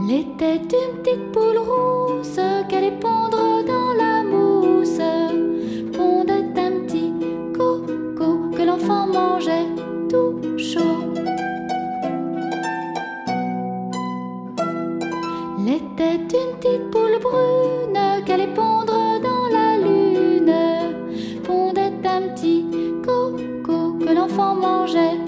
L'était une petite poule rousse qu'allait pondre dans la mousse. Pondait un petit coco que l'enfant mangeait tout chaud. L'était une petite poule brune qu'allait pondre dans la lune. Pondait un petit coco que l'enfant mangeait